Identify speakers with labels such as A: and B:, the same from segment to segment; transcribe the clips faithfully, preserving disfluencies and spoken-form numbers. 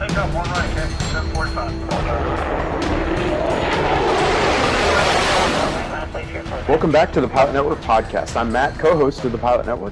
A: pick up one right, okay? seven forty-five.
B: Welcome back to the Pilot Network podcast. I'm Matt, co-host of the Pilot Network.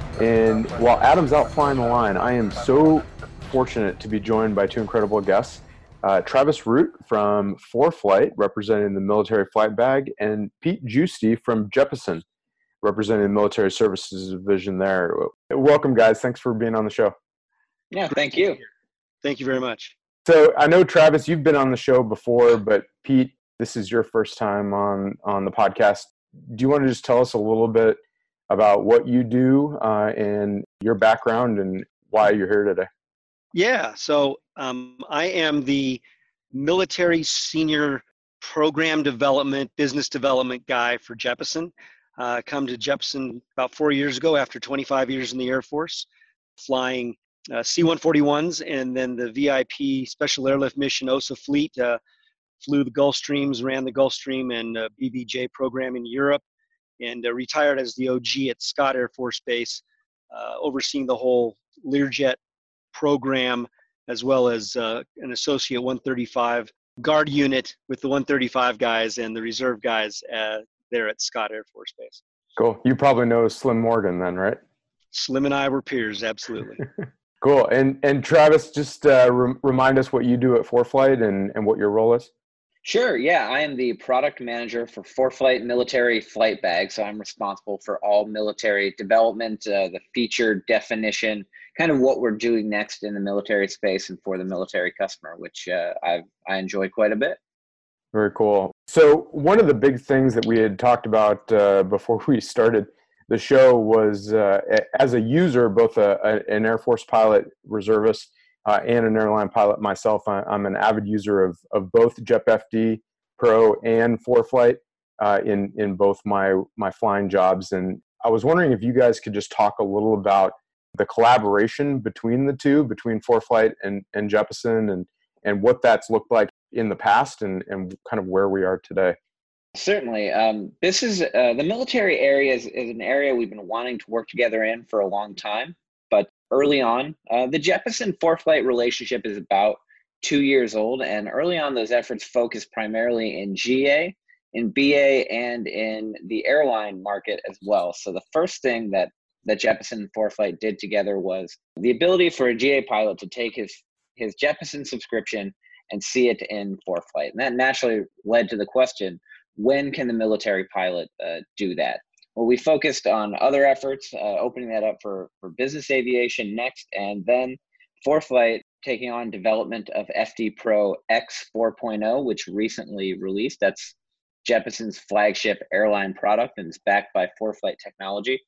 B: And while Adam's out flying the line, I am so fortunate to be joined by two incredible guests. Uh, Travis Root from ForeFlight, representing the military flight bag, and Pete Giusti from Jeppesen, representing the military services division there. Welcome, guys. Thanks for being on the show.
C: Yeah, thank you.
D: Thank you very much.
B: So I know, Travis, you've been on the show before, but Pete, this is your first time on, on the podcast. Do you want to just tell us a little bit about what you do uh, and your background and why you're here today?
D: Yeah, so um, I am the military senior program development, business development guy for Jeppesen. Uh, come to Jeppesen about four years ago after twenty-five years in the Air Force, flying uh, C one forty-ones and then the V I P Special Airlift Mission O S A fleet. Uh, flew the Gulfstreams, ran the Gulfstream and uh, B B J program in Europe, and uh, retired as the O G at Scott Air Force Base, uh, overseeing the whole Learjet program, as well as uh, an associate one thirty-five guard unit with the one thirty-five guys and the reserve guys uh, there at Scott Air Force Base.
B: Cool. You probably know Slim Morgan then, right?
D: Slim and I were peers, absolutely.
B: Cool. And and Travis, just uh, re- remind us what you do at ForeFlight and, and what your role is.
C: Sure. Yeah, I am the product manager for ForeFlight Military Flight Bag. So I'm responsible for all military development, uh, the feature definition, kind of what we're doing next in the military space and for the military customer, which uh, I I enjoy quite a bit.
B: Very cool. So one of the big things that we had talked about uh, before we started the show was uh, as a user, both a, a, an Air Force pilot, reservist, uh, and an airline pilot myself. I, I'm an avid user of of both JepFD Pro and ForeFlight uh, in in both my my flying jobs. And I was wondering if you guys could just talk a little about the collaboration between the two, between ForeFlight and, and Jeppesen, and, and what that's looked like in the past and, and kind of where we are today.
C: Certainly. Um, this is uh, the military area is, is an area we've been wanting to work together in for a long time. But early on, uh, the Jeppesen ForeFlight relationship is about two years old. And early on, those efforts focused primarily in G A, in B A, and in the airline market as well. So the first thing that that Jeppesen and ForeFlight did together was the ability for a G A pilot to take his, his Jeppesen subscription and see it in ForeFlight. And that naturally led to the question, when can the military pilot uh, do that? Well, we focused on other efforts, uh, opening that up for, for business aviation next, and then ForeFlight taking on development of F D Pro X four point oh, which recently released. That's Jeppesen's flagship airline product, and it's backed by ForeFlight technology.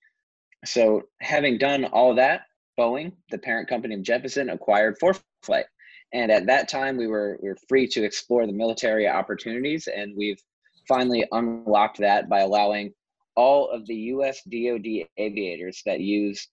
C: So having done all that, Boeing, the parent company of Jeppesen, acquired ForeFlight. And at that time, we were we were free to explore the military opportunities, and we've finally unlocked that by allowing all of the U S D O D aviators that use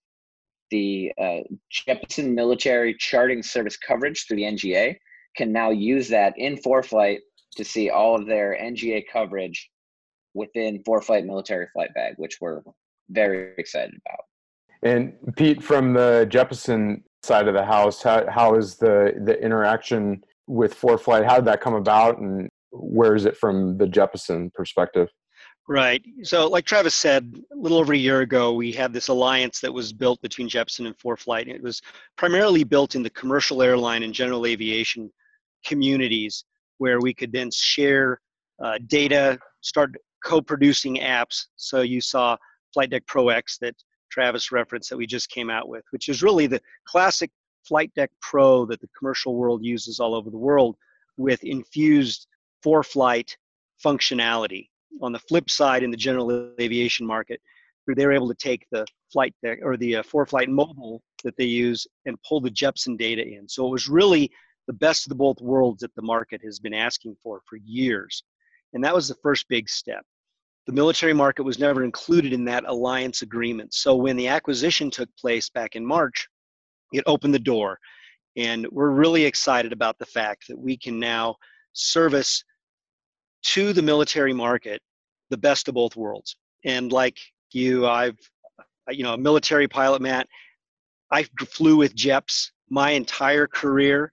C: the uh, Jeppesen military charting service coverage through the N G A can now use that in ForeFlight to see all of their N G A coverage within ForeFlight military flight bag, which we're very excited about.
B: And Pete, from the Jeppesen side of the house, how how is the the interaction with ForeFlight? How did that come about, and where is it from the Jeppesen perspective?
D: Right. So like Travis said, a little over a year ago, we had this alliance that was built between Jeppesen and ForeFlight. It was primarily built in the commercial airline and general aviation communities, where we could then share uh, data, start co-producing apps. So you saw Flight Deck Pro X that Travis referenced that we just came out with, which is really the classic Flight Deck Pro that the commercial world uses all over the world with infused ForeFlight functionality. On the flip side, in the general aviation market, they were able to take the flight deck or the uh, ForeFlight mobile that they use and pull the Jeppesen data in. So it was really the best of the both worlds that the market has been asking for for years. And that was the first big step. The military market was never included in that alliance agreement. So when the acquisition took place back in March, it opened the door. And we're really excited about the fact that we can now service to the military market the best of both worlds. And like you, I've, you know, a military pilot, Matt, I flew with Jeps my entire career.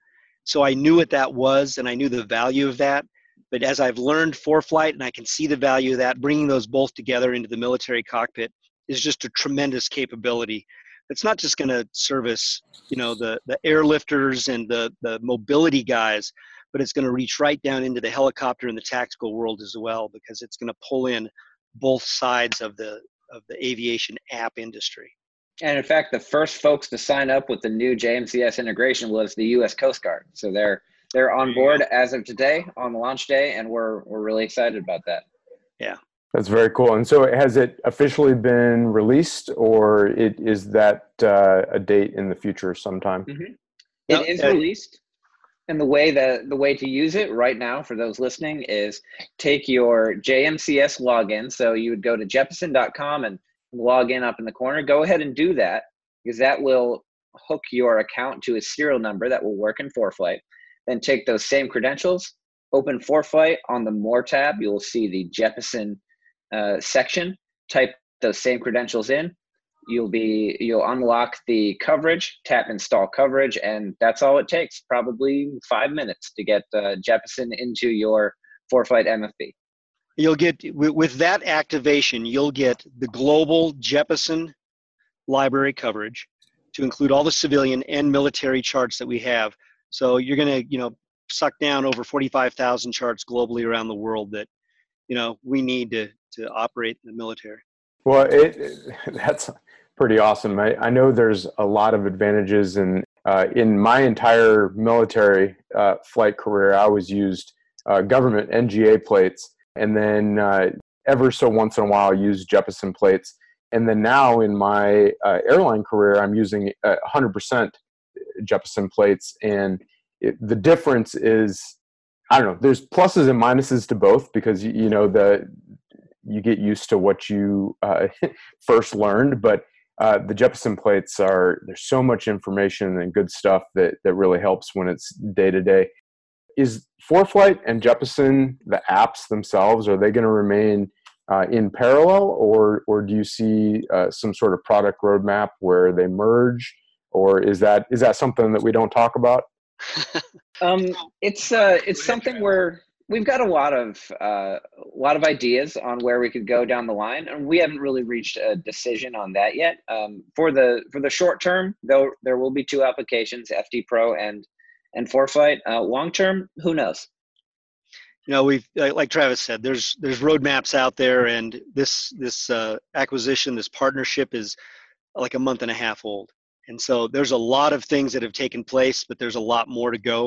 D: So I knew what that was, and I knew the value of that. But as I've learned ForeFlight, and I can see the value of that, bringing those both together into the military cockpit is just a tremendous capability. It's not just going to service, you know, the the airlifters and the the mobility guys, but it's going to reach right down into the helicopter and the tactical world as well, because it's going to pull in both sides of the of the aviation app industry.
C: And in fact, the first folks to sign up with the new J M C S integration was the U S Coast Guard. So they're they're on board as of today on launch day, and we're we're really excited about that.
D: Yeah,
B: that's very cool. And so, has it officially been released, or it is that uh, a date in the future sometime?
C: Mm-hmm. It
D: no,
C: is
D: uh,
C: released. And the way that the way to use it right now for those listening is take your J M C S login. So you would go to jeppesen dot com and log in up in the corner. Go ahead and do that, because that will hook your account to a serial number that will work in ForeFlight. Then take those same credentials, open ForeFlight. On the More tab, you will see the Jeppesen uh, section. Type those same credentials in. You'll be you'll unlock the coverage, tap install coverage, and that's all it takes. Probably five minutes to get uh, Jeppesen into your ForeFlight M F B.
D: You'll get, with that activation, you'll get the global Jeppesen library coverage to include all the civilian and military charts that we have. So you're going to, you know, suck down over forty-five thousand charts globally around the world that, you know, we need to, to operate in the military.
B: Well, it, it that's pretty awesome. I, I know there's a lot of advantages, and uh, in my entire military uh, flight career, I always used uh, government N G A plates. And then uh, ever so once in a while, I use Jeppesen plates. And then now in my uh, airline career, I'm using uh, one hundred percent Jeppesen plates. And it, the difference is, I don't know, there's pluses and minuses to both, because, you, you know, the you get used to what you uh, first learned. But uh, the Jeppesen plates are, there's so much information and good stuff that, that really helps when it's day to day. Is ForeFlight and Jeppesen, the apps themselves, are they going to remain uh, in parallel, or or do you see uh, some sort of product roadmap where they merge, or is that is that something that we don't talk about?
C: um, it's uh, it's something where we've got a lot of uh, a lot of ideas on where we could go down the line, and we haven't really reached a decision on that yet. Um, for the for the short term, though, there will be two applications, F D Pro and and ForeFlight. Uh, long term, who knows?
D: You know, we've, like Travis said, there's there's roadmaps out there, and this this uh, acquisition, this partnership is like a month and a half old, and so there's a lot of things that have taken place, but there's a lot more to go.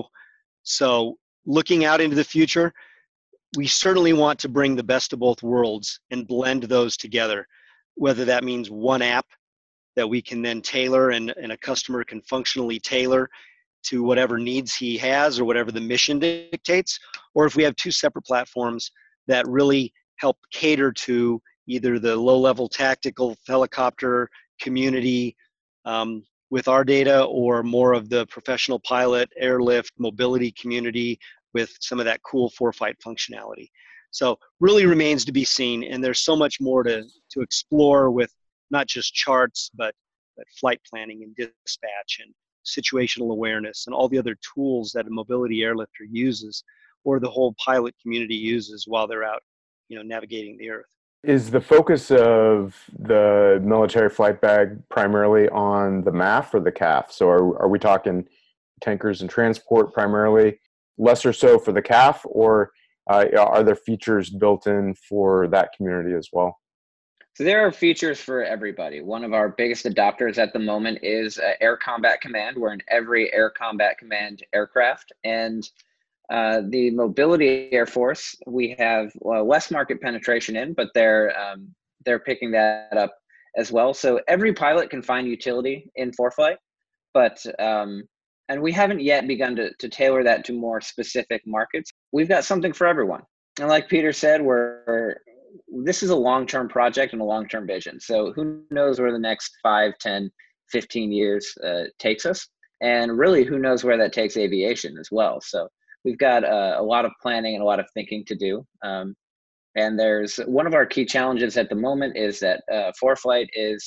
D: So looking out into the future, we certainly want to bring the best of both worlds and blend those together, whether that means one app that we can then tailor and, and a customer can functionally tailor to whatever needs he has or whatever the mission dictates, or if we have two separate platforms that really help cater to either the low-level tactical helicopter community um, with our data, or more of the professional pilot, airlift, mobility community with some of that cool ForeFlight functionality. So really remains to be seen, and there's so much more to, to explore with not just charts, but, but flight planning and dispatch and situational awareness and all the other tools that a mobility airlifter uses, or the whole pilot community uses while they're out, you know, navigating the earth.
B: Is the focus of the military flight bag primarily on the M A F or the C A F? So are, are we talking tankers and transport primarily, lesser so for the C A F, or uh, are there features built in for that community as well?
C: So there are features for everybody. One of our biggest adopters at the moment is uh, Air Combat Command. We're in every Air Combat Command aircraft. And uh, the Mobility Air Force, we have well, less market penetration in, but they're, um, they're picking that up as well. So every pilot can find utility in ForeFlight, but, um, and we haven't yet begun to, to tailor that to more specific markets. We've got something for everyone. And like Peter said, we're, this is a long-term project and a long-term vision. So who knows where the next five, ten, fifteen years uh, takes us. And really, who knows where that takes aviation as well. So we've got uh, a lot of planning and a lot of thinking to do. Um, and there's one of our key challenges at the moment is that uh, ForeFlight is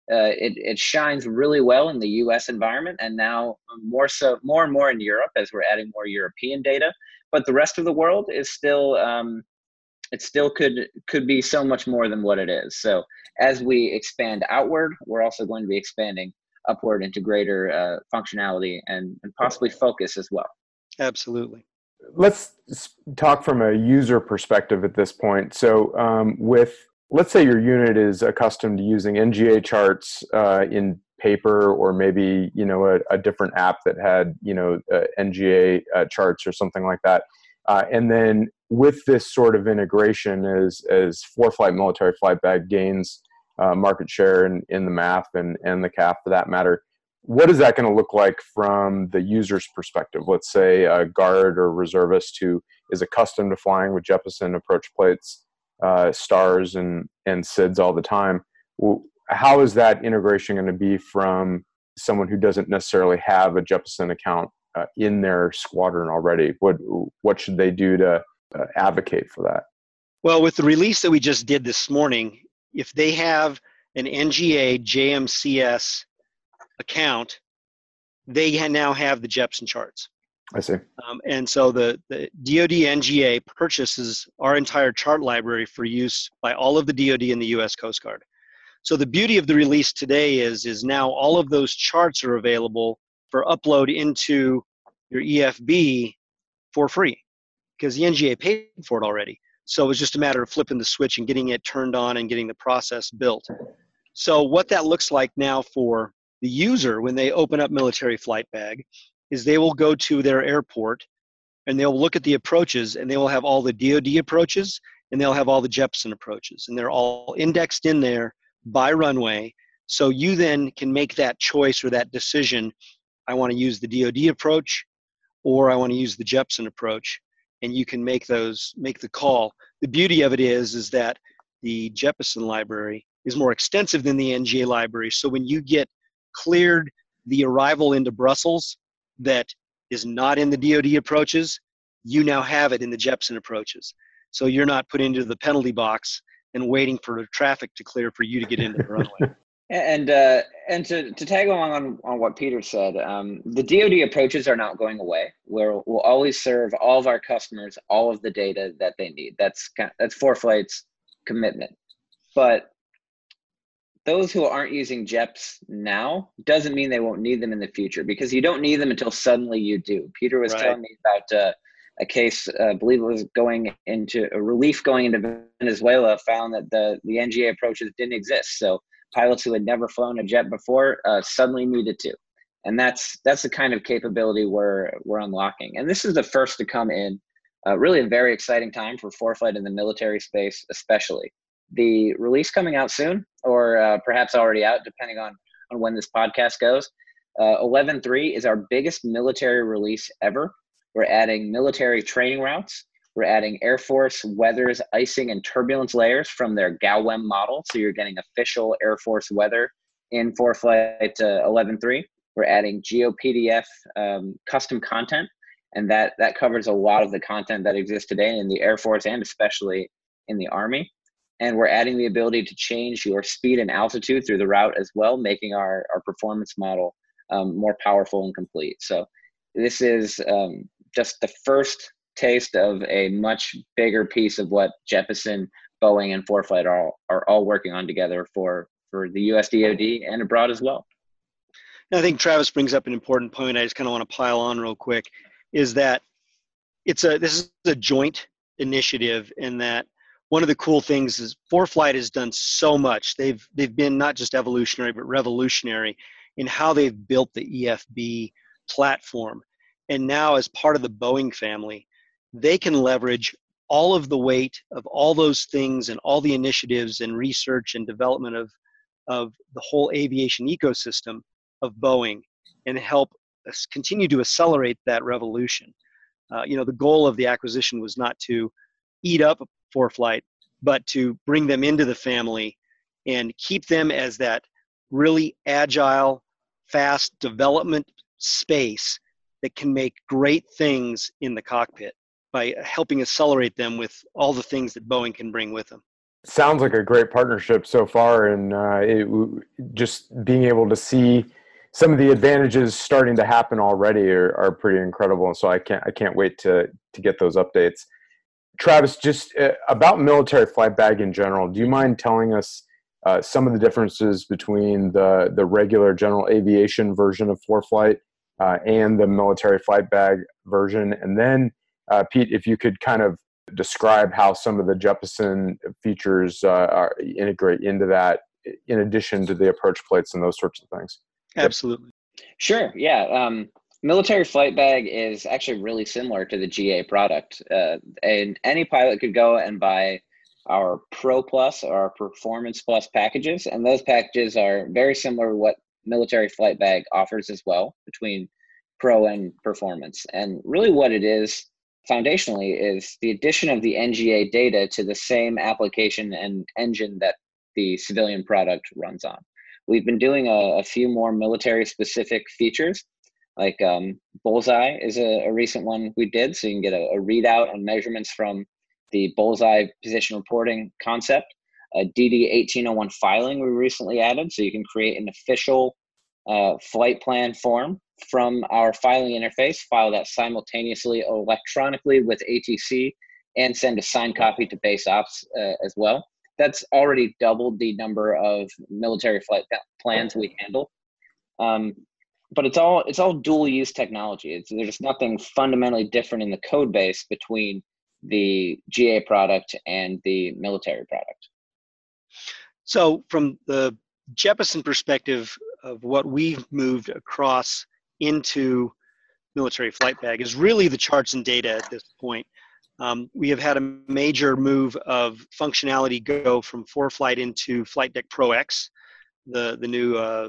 C: Uh, it, it shines really well in the U S environment, and now more so, more and more in Europe as we're adding more European data. But the rest of the world is still, um, it still could could be so much more than what it is. So as we expand outward, we're also going to be expanding upward into greater uh, functionality and, and possibly focus as well.
D: Absolutely.
B: Let's talk from a user perspective at this point. So um, with, let's say your unit is accustomed to using N G A charts uh, in paper, or maybe, you know, a, a different app that had, you know, uh, N G A uh, charts or something like that. Uh, and then with this sort of integration, as, as ForeFlight military flight bag gains uh, market share in, in the M A F and, and the C A F for that matter, what is that going to look like from the user's perspective? Let's say a guard or reservist who is accustomed to flying with Jeppesen approach plates, uh, stars, and, and S I Ds all the time. How is that integration going to be from someone who doesn't necessarily have a Jeppesen account uh, in their squadron already? What, what should they do to uh, advocate for that?
D: Well, with the release that we just did this morning, if they have an N G A J M C S account, they now have the Jeppesen charts.
B: I see.
D: Um, and so the, the D O D N G A purchases our entire chart library for use by all of the D O D and the U S Coast Guard. So the beauty of the release today is, is now all of those charts are available for upload into your E F B for free, because the N G A paid for it already. So it was just a matter of flipping the switch and getting it turned on and getting the process built. So what that looks like now for the user when they open up Military Flight Bag is they will go to their airport and they'll look at the approaches, and they will have all the D O D approaches and they'll have all the Jeppesen approaches, and they're all indexed in there by runway. So you then can make that choice or that decision. I want to use the D O D approach, or I want to use the Jeppesen approach, and you can make those, make the call. The beauty of it is, is that the Jeppesen library is more extensive than the N G A library. So when you get cleared the arrival into Brussels that is not in the D O D approaches, you now have it in the Jeppesen approaches. So you're not put into the penalty box and waiting for the traffic to clear for you to get into the runway.
C: And uh, and to, to tag along on, on what Peter said, um, the D O D approaches are not going away. We're, we'll always serve all of our customers all of the data that they need. That's that's ForeFlight's commitment. But those who aren't using J E P S now doesn't mean they won't need them in the future, because you don't need them until suddenly you do. Peter was right. telling me about uh, a case, uh, I believe it was going into a relief going into Venezuela, found that the, the N G A approaches didn't exist. So pilots who had never flown a jet before uh, suddenly needed to. And that's that's the kind of capability we're, we're unlocking. And this is the first to come in. Uh, really a very exciting time for ForeFlight in the military space, especially. The release coming out soon, or uh, perhaps already out, depending on, on when this podcast goes. Uh, eleven point three is our biggest military release ever. We're adding military training routes. We're adding Air Force weathers, icing, and turbulence layers from their GALWEM model. So you're getting official Air Force weather in ForeFlight uh, eleven point three. We're adding GeoPDF um, custom content, and that, that covers a lot of the content that exists today in the Air Force and especially in the Army. And we're adding the ability to change your speed and altitude through the route as well, making our, our performance model um, more powerful and complete. So this is um, just the first taste of a much bigger piece of what Jeppesen, Boeing, and ForeFlight are all, are all working on together for, for the U S D O D and abroad as well.
D: I think Travis brings up an important point. I just kind of want to pile on real quick, is that it's a, this is a joint initiative, in that one of the cool things is ForeFlight has done so much. They've, they've been not just evolutionary, but revolutionary in how they've built the E F B platform. And now, as part of the Boeing family, they can leverage all of the weight of all those things and all the initiatives and research and development of, of the whole aviation ecosystem of Boeing, and help us continue to accelerate that revolution. Uh, you know, the goal of the acquisition was not to eat up ForeFlight, but to bring them into the family and keep them as that really agile, fast development space that can make great things in the cockpit by helping accelerate them with all the things that Boeing can bring with them.
B: sounds like a great partnership so far, and uh, it, just being able to see some of the advantages starting to happen already are, are pretty incredible. And so I can't I can't wait to to get those updates. Travis, just uh, about military flight bag in general, do you mind telling us uh, some of the differences between the the regular general aviation version of ForeFlight uh, and the military flight bag version? And then, uh, Pete, if you could kind of describe how some of the Jeppesen features uh, are, integrate into that, in addition to the approach plates and those sorts of things.
D: Absolutely.
C: Sure. Yeah. Um, military flight bag is actually really similar to the G A product. Uh, and any pilot could go and buy our Pro Plus or our Performance Plus packages. And those packages are very similar to what military flight bag offers as well, between Pro and Performance. And really what it is, foundationally, is the addition of the N G A data to the same application and engine that the civilian product runs on. We've been doing a, a few more military specific features, like um, Bullseye is a, a recent one we did. So you can get a, a readout and measurements from the Bullseye position reporting concept. A D D eighteen oh one filing we recently added. So you can create an official uh, flight plan form from our filing interface, file that simultaneously electronically with A T C, and send a signed copy to base ops uh, as well. That's already doubled the number of military flight plans we handle. Um, but it's all it's all dual use technology. It's, there's nothing fundamentally different in the code base between the G A product and the military product.
D: So from the Jeppesen perspective of what we've moved across into military flight bag is really the charts and data at this point. Um, we have had a major move of functionality go from ForeFlight into Flight Deck Pro X, the, the new uh,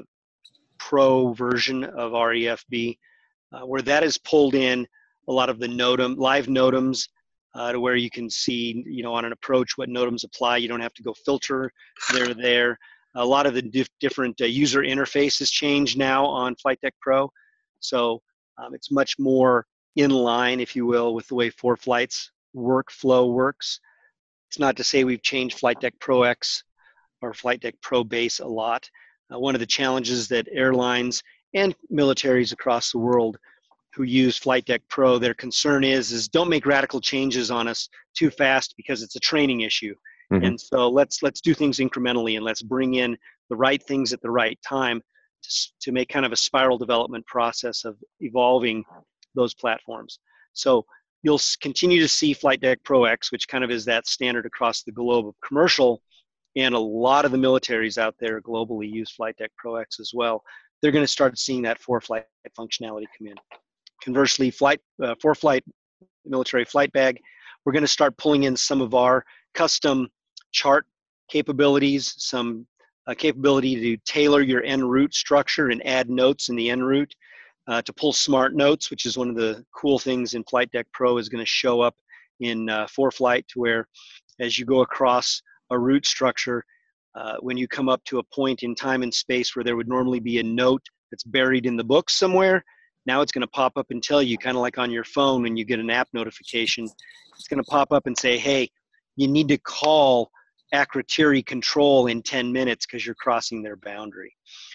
D: Pro version of R E F B, uh, where that has pulled in a lot of the NOTAM, live NOTAMs, uh, to where you can see, you know, on an approach what NOTAMs apply. You don't have to go filter. They're there. A lot of the dif different uh, user interfaces change now on Flight Deck Pro. So um, it's much more in line, if you will, with the way ForeFlight's workflow works. It's not to say we've changed Flight Deck Pro X or Flight Deck Pro Base a lot. Uh, one of the challenges that airlines and militaries across the world who use Flight Deck Pro, their concern is, is don't make radical changes on us too fast because it's a training issue. Mm-hmm. And so let's let's do things incrementally and let's bring in the right things at the right time to, to make kind of a spiral development process of evolving those platforms. So you'll continue to see Flight Deck Pro X, which kind of is that standard across the globe of commercial, and a lot of the militaries out there globally use Flight Deck Pro X as well. They're going to start seeing that ForeFlight functionality come in. Conversely, flight, uh, ForeFlight military flight bag, we're going to start pulling in some of our custom chart capabilities, some uh, capability to tailor your en route structure and add notes in the en route. Uh, to pull smart notes, which is one of the cool things in Flight Deck Pro, is going to show up in uh, ForeFlight, to where as you go across a route structure, uh, when you come up to a point in time and space where there would normally be a note that's buried in the book somewhere, now it's going to pop up and tell you, kind of like on your phone when you get an app notification, it's going to pop up and say, hey, you need to call Akrotiri Control in ten minutes because you're crossing their boundary.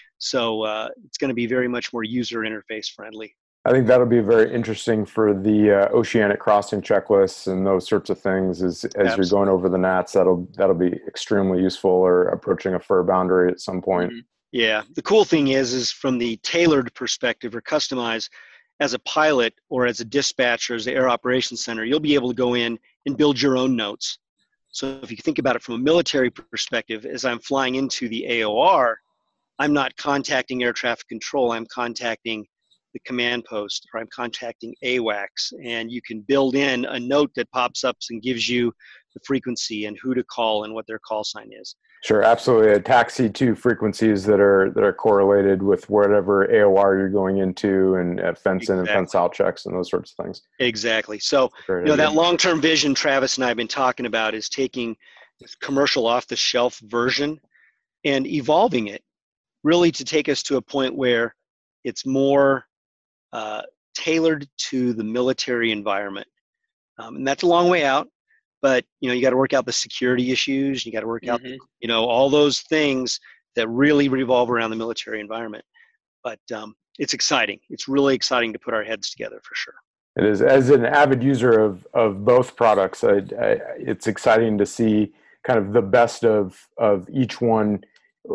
D: So uh, it's going to be very much more user interface friendly.
B: I think that'll be very interesting for the uh, oceanic crossing checklists and those sorts of things. As as Absolutely. You're going over the N A Ts, that'll that'll be extremely useful, or approaching a fur boundary at some point. Mm-hmm.
D: Yeah, the cool thing is, is from the tailored perspective or customized, as a pilot or as a dispatcher, as the Air Operations Center, you'll be able to go in and build your own notes. So if you think about it from a military perspective, as I'm flying into the A O R, I'm not contacting air traffic control, I'm contacting the command post, or I'm contacting A WACS, and you can build in a note that pops up and gives you the frequency and who to call and what their call sign is.
B: Sure, absolutely. A taxi to frequencies that are that are correlated with whatever A O R you're going into, and uh, fence in
D: Exactly.
B: and fence out checks and those sorts of things.
D: Exactly. So, you know, that long-term vision Travis and I have been talking about is taking this commercial off-the-shelf version and evolving it, really to take us to a point where it's more uh, tailored to the military environment. Um, and that's a long way out, but you know, you got to work out the security issues. You got to work out,
C: Mm-hmm.
D: you know, all those things that really revolve around the military environment. But um, it's exciting. It's really exciting to put our heads together for sure.
B: It is. As an avid user of of both products, I, I, it's exciting to see kind of the best of of each one,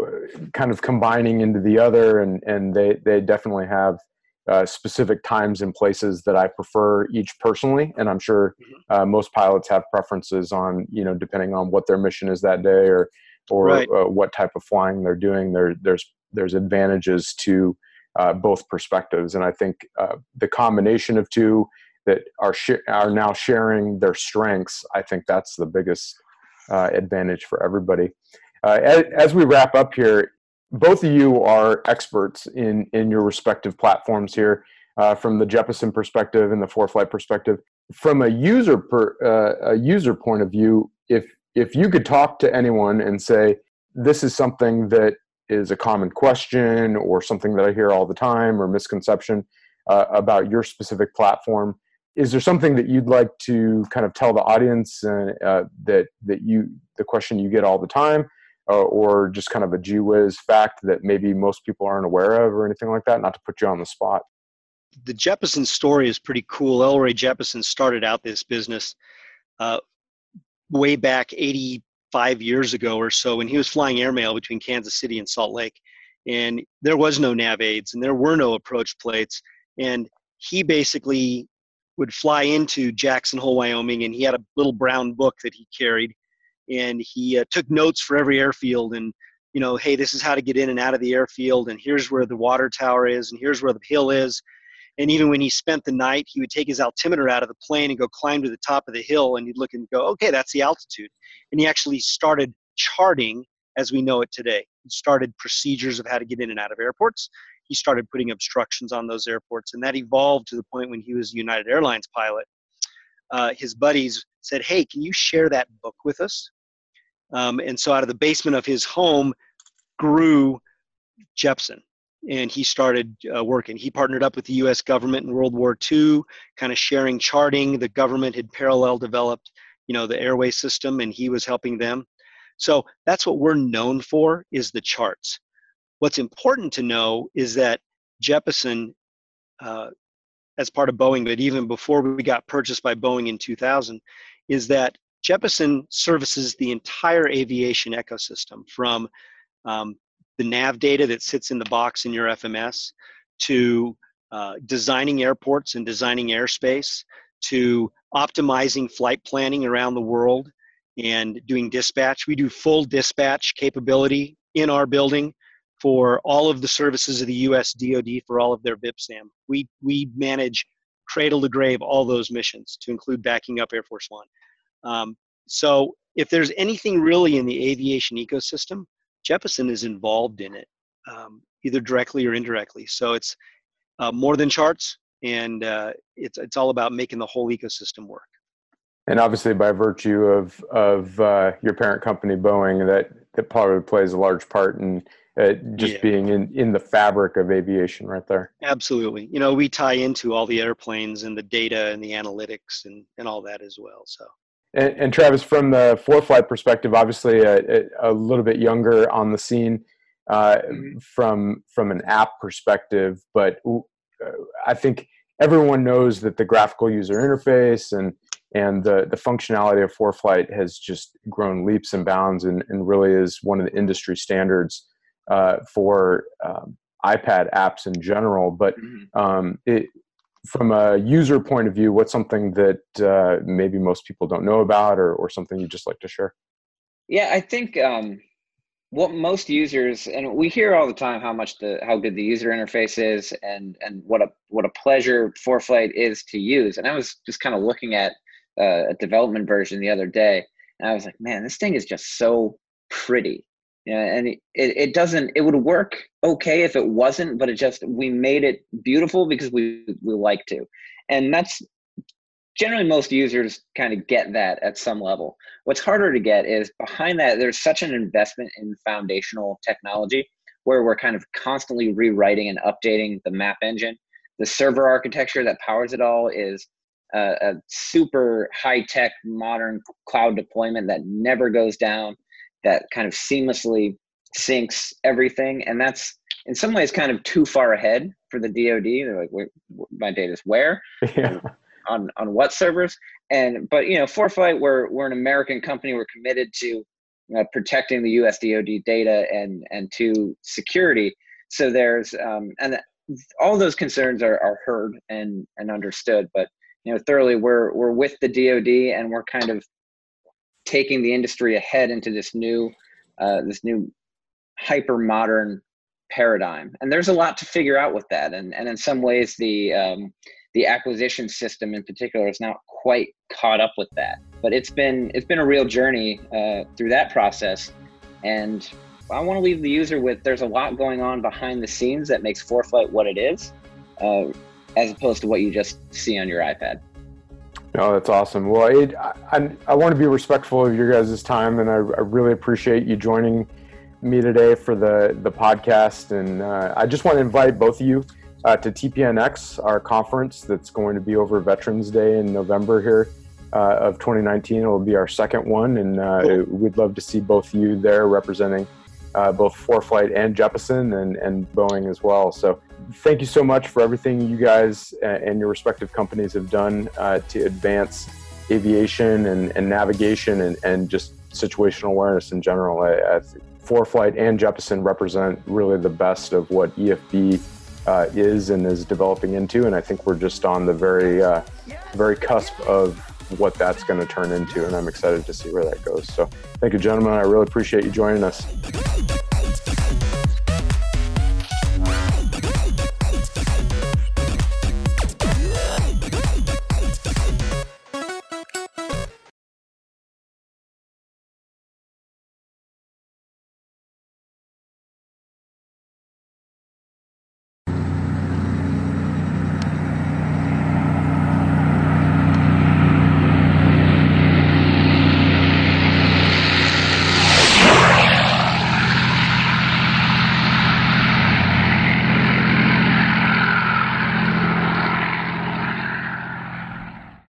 B: kind of combining into the other, and and they they definitely have uh, specific times and places that I prefer each personally, and I'm sure uh, most pilots have preferences on, you know, depending on what their mission is that day, or or
D: Right.
B: uh, what type of flying they're doing. There there's there's advantages to uh, both perspectives, and I think uh, the combination of two that are sh- are now sharing their strengths, I think that's the biggest uh, advantage for everybody. Uh, as, as we wrap up here, both of you are experts in in your respective platforms here, uh, from the Jeppesen perspective and the ForeFlight perspective. From a user per, uh, a user point of view, if if you could talk to anyone and say, this is something that is a common question or something that I hear all the time or misconception uh, about your specific platform, is there something that you'd like to kind of tell the audience uh, uh, that that you the question you get all the time, uh, or just kind of a gee whiz fact that maybe most people aren't aware of, or anything like that? Not to put you on the spot.
D: The Jeppesen story is pretty cool. L. Ray Jeppesen started out this business uh, way back eighty-five years ago or so, when he was flying airmail between Kansas City and Salt Lake, and there was no nav aids and there were no approach plates, and he basically would fly into Jackson Hole, Wyoming, and he had a little brown book that he carried, and he uh, took notes for every airfield, and you know, hey, this is how to get in and out of the airfield, and here's where the water tower is, and here's where the hill is. And even when he spent the night, he would take his altimeter out of the plane and go climb to the top of the hill, and he'd look and go, okay, that's the altitude. And he actually started charting as we know it today. He started procedures of how to get in and out of airports. He started putting obstructions on those airports, and that evolved to the point when he was a United Airlines pilot. Uh, his buddies said, hey, can you share that book with us? Um, and so out of the basement of his home grew Jeppesen. And he started uh, working. He partnered up with the U S government in World War Two, kind of sharing charting. The government had parallel developed, you know, the airway system, and he was helping them. So that's what we're known for, is the charts. What's important to know is that Jeppesen, uh, as part of Boeing, but even before we got purchased by Boeing in two thousand, is that Jeppesen services the entire aviation ecosystem, from um, the nav data that sits in the box in your F M S, to uh, designing airports and designing airspace, to optimizing flight planning around the world and doing dispatch. We do full dispatch capability in our building for all of the services of the U S D O D for all of their V I P SAM. We, we manage cradle to grave all those missions, to include backing up Air Force One. Um, so if there's anything really in the aviation ecosystem, Jeppesen is involved in it, um, either directly or indirectly. So it's uh, more than charts, and uh, it's it's all about making the whole ecosystem work.
B: And obviously, by virtue of of uh, your parent company, Boeing, that that probably plays a large part in uh, just
D: Yeah.
B: being in, in the fabric of aviation, right there.
D: Absolutely. You know, we tie into all the airplanes and the data and the analytics and, and all that as well. So.
B: And, and Travis, from the ForeFlight perspective, obviously a, a little bit younger on the scene uh,
C: Mm-hmm.
B: from from an app perspective, but uh, I think everyone knows that the graphical user interface and and the the functionality of ForeFlight has just grown leaps and bounds, and, and really is one of the industry standards uh, for um, iPad apps in general. But
C: Mm-hmm.
B: um, it from a user point of view, what's something that uh, maybe most people don't know about, or, or something you'd just like to share?
C: Yeah, I think um, what most users, and we hear all the time how much the how good the user interface is, and and what a what a pleasure ForeFlight is to use. And I was just kind of looking at uh, a development version the other day, and I was like, man, this thing is just so pretty. Yeah, and it, it doesn't, it would work okay if it wasn't, but it just, we made it beautiful because we, we like to. And that's generally, most users kind of get that at some level. What's harder to get is behind that, there's such an investment in foundational technology where we're kind of constantly rewriting and updating the map engine. The server architecture that powers it all is uh, a super high-tech, modern cloud deployment that never goes down, that kind of seamlessly syncs everything. And that's in some ways kind of too far ahead for the D O D. They're like, wait, my data's where?
B: Yeah.
C: on on what servers? And but you know, ForeFlight, we're we're an American company. We're committed to uh, protecting the U S D O D data and and to security. So there's um, and all those concerns are are heard and and understood. But you know, thoroughly, we're we're with the D O D, and we're kind of taking the industry ahead into this new uh, this new hyper modern paradigm. And there's a lot to figure out with that. And and in some ways, the um, the acquisition system in particular is not quite caught up with that. But it's been it's been a real journey uh, through that process. And I want to leave the user with, there's a lot going on behind the scenes that makes ForeFlight what it is, uh, as opposed to what you just see on your iPad.
B: No, that's awesome. Well, it, I, I want to be respectful of your guys' time, and I, I really appreciate you joining me today for the, the podcast. And uh, I just want to invite both of you uh, to T P N X, our conference that's going to be over Veterans Day in November here uh, of twenty nineteen. It will be our second one, and uh, cool. We'd love to see both of you there representing uh, both ForeFlight and Jeppesen and, and Boeing as well. So thank you so much for everything you guys and your respective companies have done uh, to advance aviation and, and navigation and, and just situational awareness in general. I, I think ForeFlight and Jeppesen represent really the best of what E F B uh, is and is developing into, and I think we're just on the very, uh, very cusp of what that's going to turn into, and I'm excited to see where that goes. So thank you, gentlemen. I really appreciate you joining us.